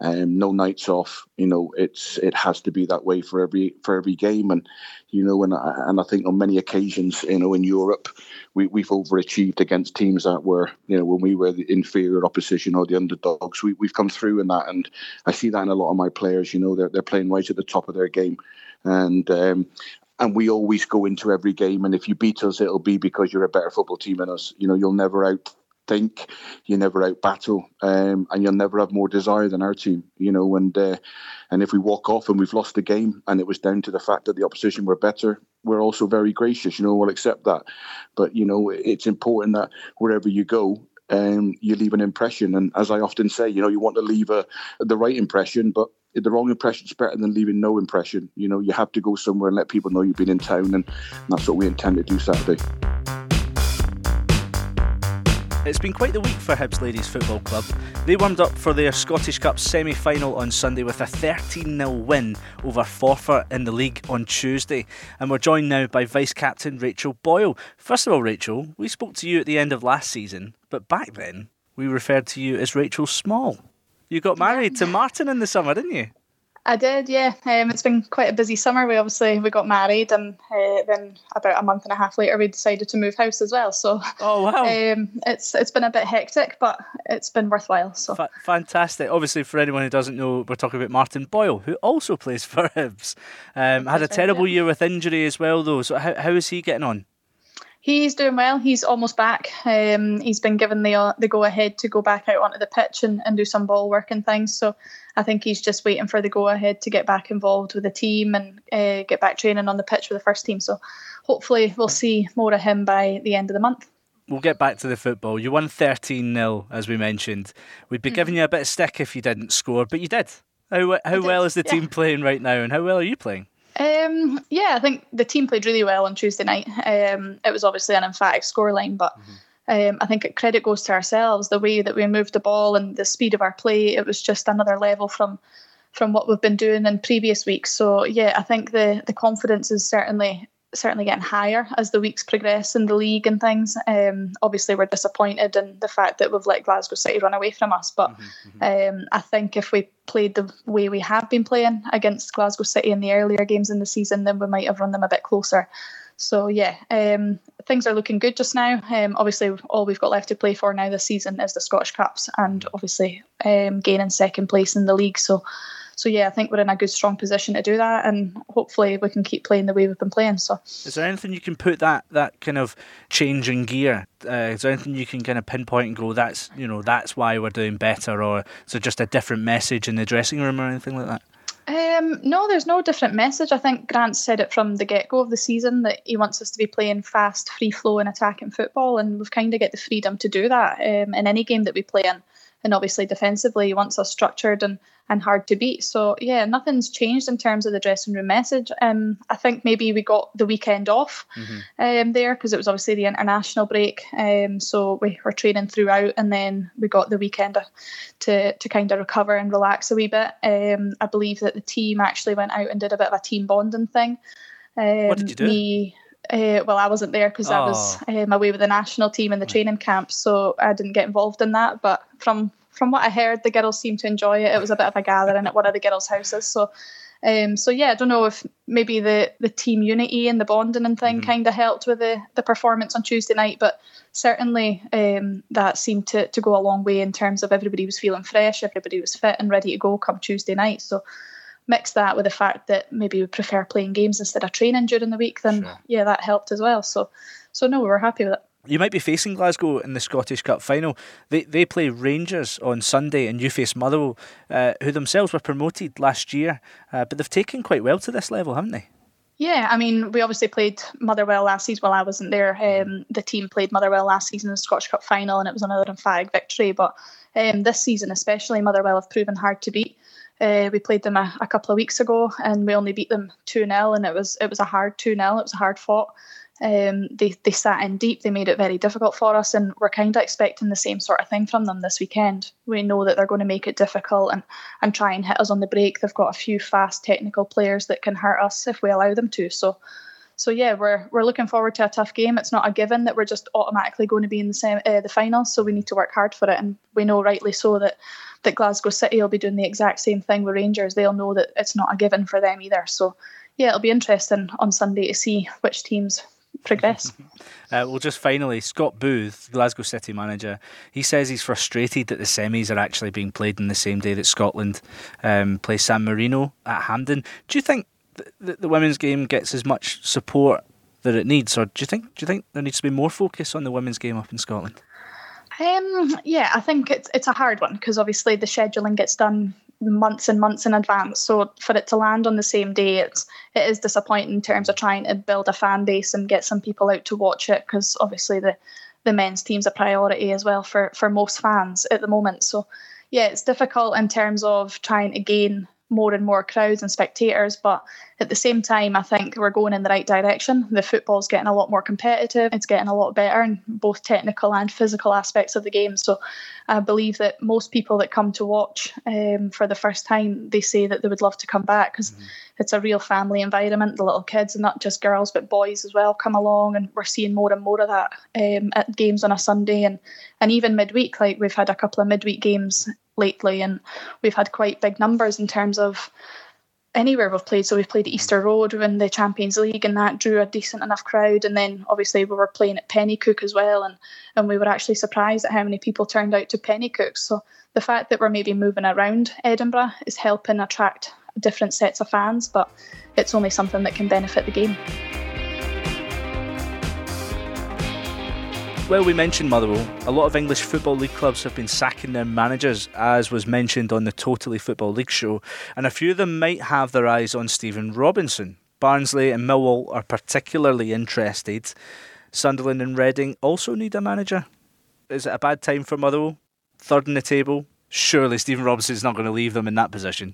Um, no nights off. You know, it's it has to be that way for every for every game. And you know, and I, and I think on many occasions, you know, in Europe, we we've overachieved against teams that were, you know, when we were the inferior opposition or the underdogs. We we've come through in that, and I see that in a lot of my players. You know, they're they're playing right at the top of their game, and. Um, And we always go into every game, and if you beat us, it'll be because you're a better football team than us. You know, you'll never outthink, you never out battle, um, and you'll never have more desire than our team. You know, and uh, and if we walk off and we've lost the game, and it was down to the fact that the opposition were better, we're also very gracious. You know, we'll accept that. But you know, it's important that wherever you go, um, you leave an impression. And as I often say, you know, you want to leave a the right impression, but the wrong impression is better than leaving no impression. You know, you have to go somewhere and let people know you've been in town, and that's what we intend to do Saturday. It's been quite the week for Hibs Ladies Football Club. They warmed up for their Scottish Cup semi-final on Sunday with a thirteen nil win over Forfar in the league on Tuesday. And we're joined now by Vice-Captain Rachel Boyle. First of all, Rachel, we spoke to you at the end of last season, but back then we referred to you as Rachel Small. You got married to Martin in the summer, didn't you? I did, yeah. Um, it's been quite a busy summer. We obviously we got married, and uh, then about a month and a half later, we decided to move house as well. So, oh wow, um, it's it's been a bit hectic, but it's been worthwhile. So F- fantastic. Obviously, for anyone who doesn't know, we're talking about Martin Boyle, who also plays for Hibs. Um, had a terrible year with injury as well, though. So, how how is he getting on? He's doing well. He's almost back. Um, he's been given the uh, the go ahead to go back out onto the pitch and, and do some ball work and things. So I think he's just waiting for the go ahead to get back involved with the team and uh, get back training on the pitch with the first team. So hopefully we'll see more of him by the end of the month. We'll get back to the football. You won thirteen nil, as we mentioned. We'd be mm. giving you a bit of stick if you didn't score, but you did. How how did, well is the yeah. team playing right now, and how well are you playing? Um, yeah, I think the team played really well on Tuesday night. Um, it was obviously an emphatic scoreline, but mm-hmm. um, I think credit goes to ourselves. The way that we moved the ball and the speed of our play, it was just another level from from what we've been doing in previous weeks. So yeah, I think the the confidence is certainly certainly getting higher as the weeks progress in the league and things. Um, obviously, we're disappointed in the fact that we've let Glasgow City run away from us, but mm-hmm. um, I think if we played the way we have been playing against Glasgow City in the earlier games in the season, then we might have run them a bit closer. So yeah, um, things are looking good just now. Um, obviously, all we've got left to play for now this season is the Scottish Cups, and obviously um, gaining second place in the league. So. So yeah, I think we're in a good, strong position to do that, and hopefully we can keep playing the way we've been playing. So, is there anything you can put that that kind of change in gear? Uh, is there anything you can kind of pinpoint and go, that's you know that's why we're doing better, or is it just a different message in the dressing room or anything like that? Um, no, there's no different message. I think Grant said it from the get-go of the season that he wants us to be playing fast, free-flowing, attacking football, and we've kind of got the freedom to do that um, in any game that we play in. And obviously defensively, he wants us structured and, and hard to beat. So yeah, nothing's changed in terms of the dressing room message. Um, I think maybe we got the weekend off mm-hmm. um, there because it was obviously the international break. Um, so we were training throughout, and then we got the weekend to to kind of recover and relax a wee bit. Um, I believe that the team actually went out and did a bit of a team bonding thing. Um, what did you do? Me, Uh, well, I wasn't there because oh. I was um, away with the national team in the training camp, so I didn't get involved in that. But from from what I heard, the girls seemed to enjoy it. It was a bit of a gathering at one of the girls' houses. So, um, so yeah, I don't know if maybe the, the team unity and the bonding and thing mm-hmm. kind of helped with the, the performance on Tuesday night. But certainly um, that seemed to, to go a long way in terms of everybody was feeling fresh, everybody was fit and ready to go come Tuesday night. So. Mix that with the fact that maybe we prefer playing games instead of training during the week, then sure. yeah, that helped as well. So, so no, we were happy with it. You might be facing Glasgow in the Scottish Cup final. They they play Rangers on Sunday, and you face Motherwell, uh, who themselves were promoted last year, uh, but they've taken quite well to this level, haven't they? Yeah, I mean, we obviously played Motherwell last season while I wasn't there. Um, the team played Motherwell last season in the Scottish Cup final, and it was another emphatic victory. But um, this season, especially, Motherwell have proven hard to beat. Uh, we played them a, a couple of weeks ago, and we only beat them two nil, and it was it was a hard two nil. It was a hard fought. Um, they they sat in deep. They made it very difficult for us, and we're kind of expecting the same sort of thing from them this weekend. We know that they're going to make it difficult and and try and hit us on the break. They've got a few fast, technical players that can hurt us if we allow them to. So. So yeah, we're we're looking forward to a tough game. It's not a given that we're just automatically going to be in the same uh, the final, so we need to work hard for it. And we know rightly so that that Glasgow City will be doing the exact same thing with Rangers. They'll know that it's not a given for them either. So yeah, it'll be interesting on Sunday to see which teams progress. Uh, well, just finally, Scott Booth, Glasgow City manager, he says he's frustrated that the semis are actually being played on the same day that Scotland um, play San Marino at Hampden. Do you think th- th- the women's game gets as much support that it needs, or do you think do you think there needs to be more focus on the women's game up in Scotland? Um, yeah, I think it's it's a hard one because obviously the scheduling gets done months and months in advance. So for it to land on the same day, it's it is disappointing in terms of trying to build a fan base and get some people out to watch it, because obviously the the men's team's a priority as well for for most fans at the moment. So yeah, it's difficult in terms of trying to gain more and more crowds and spectators, but at the same time I think we're going in the right direction. The football's getting a lot more competitive, it's getting a lot better in both technical and physical aspects of the game. So I believe that most people that come to watch um, for the first time, they say that they would love to come back because mm-hmm. it's a real family environment. The little kids, and not just girls but boys as well, come along, and we're seeing more and more of that um, at games on a Sunday and, and even midweek. Like we've had a couple of midweek games lately and we've had quite big numbers in terms of anywhere we've played. So we've played at Easter Road in the Champions League, and that drew a decent enough crowd. And then obviously we were playing at Pennycook as well, and, and we were actually surprised at how many people turned out to Pennycook. So the fact that we're maybe moving around Edinburgh is helping attract different sets of fans, but it's only something that can benefit the game. Well, we mentioned Motherwell. A lot of English Football League clubs have been sacking their managers, as was mentioned on the Totally Football League show, and a few of them might have their eyes on Stephen Robinson. Barnsley and Millwall are particularly interested. Sunderland and Reading also need a manager. Is it a bad time for Motherwell? Third in the table? Surely Stephen Robinson's not going to leave them in that position.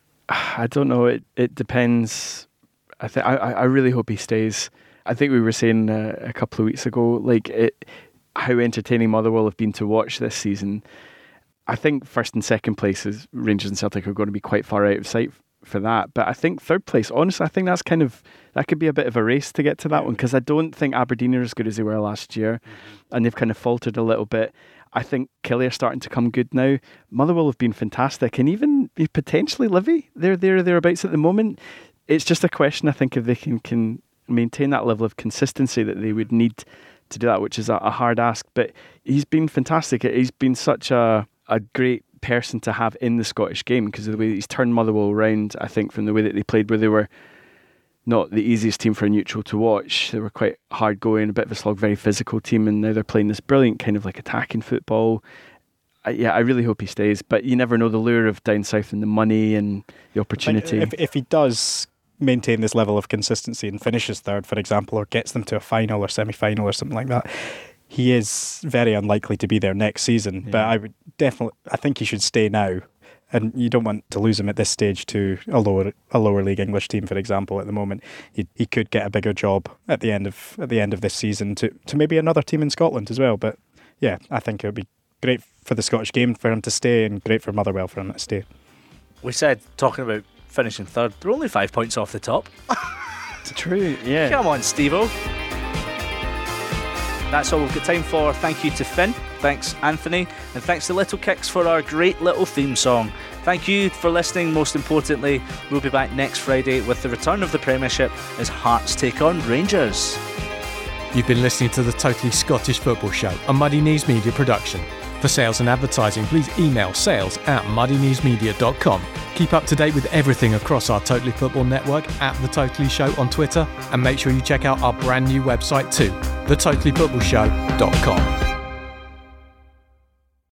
I don't know. It it depends. I think I I really hope he stays. I think we were saying uh, a couple of weeks ago, like it, how entertaining Motherwell have been to watch this season. I think first and second places, Rangers and Celtic, are going to be quite far out of sight for that. But I think third place, honestly, I think that's kind of that could be a bit of a race to get to that one, because I don't think Aberdeen are as good as they were last year, mm-hmm. and they've kind of faltered a little bit. I think Killie are starting to come good now. Motherwell have been fantastic, and even potentially Livy, they're there thereabouts at the moment. It's just a question, I think, if they can can. maintain that level of consistency that they would need to do that, which is a, a hard ask. But he's been fantastic. He's been such a, a great person to have in the Scottish game because of the way he's turned Motherwell around, I think, from the way that they played, where they were not the easiest team for a neutral to watch. They were quite hard going, a bit of a slog, very physical team, and now they're playing this brilliant kind of like attacking football. I, yeah, I really hope he stays, but you never know the lure of down south and the money and the opportunity. If, if he does maintain this level of consistency and finishes third, for example, or gets them to a final or semi-final or something like that, he is very unlikely to be there next season. Yeah. But I would definitely, I think he should stay now, and you don't want to lose him at this stage to a lower a lower league English team, for example. At the moment, he he could get a bigger job at the end of at the end of this season to to maybe another team in Scotland as well. But yeah, I think it would be great for the Scottish game for him to stay, and great for Motherwell for him to stay. We said, talking about finishing third, they're only five points off the top. It's true, yeah. Come on, Steve-O. That's all we've got time for. Thank you to Finn, thanks Anthony, and thanks to Little Kicks for our great little theme song. Thank you for listening. Most importantly, we'll be back next Friday with the return of the Premiership as Hearts take on Rangers. You've been listening to the Totally Scottish Football Show, a Muddy Knees Media production. For sales and advertising, please email sales at muddy knees media dot com. Keep up to date with everything across our Totally Football network at The Totally Show on Twitter, and make sure you check out our brand new website too, the totally football show dot com.